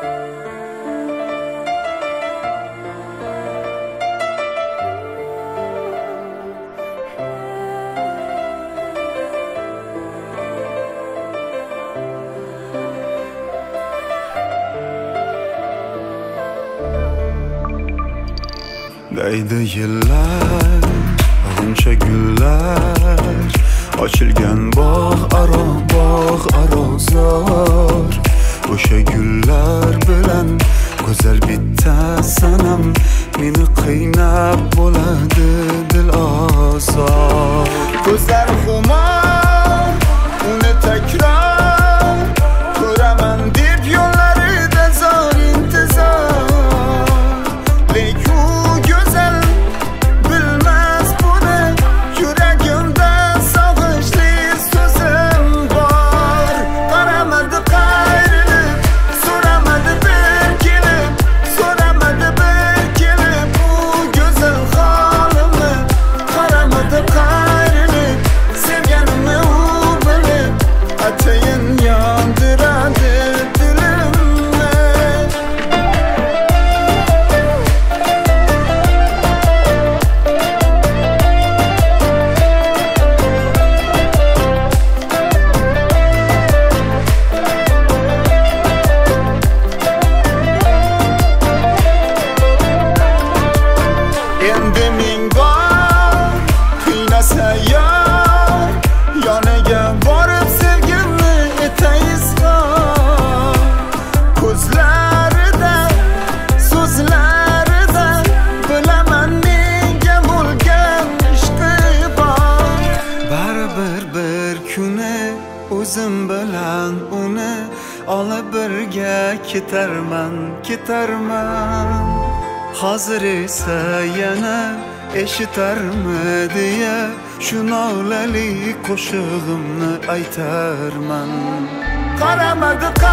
Deydi yillar, g'uncha gullar, ochilgan bog' aro zor. O'sha gullar bilan go'zal bitta sanam meni qiynab bo'ladi dil ozor. Ko'zlar xumor, uni takror ko'raman deb yo'llarida zor intizor. Endi ming bor qiynasa yor, yoniga borib sevgimni etayizgor. Ko'zlarida, so'zlarida bilaman menga bo'lgan ishqi bor. Baribir bir kuni o'zim bilan uni olib birga ketarman. Hozir esa yana eshitarmi deya shu nolali qo'shig'imni aytarman. Qaramadi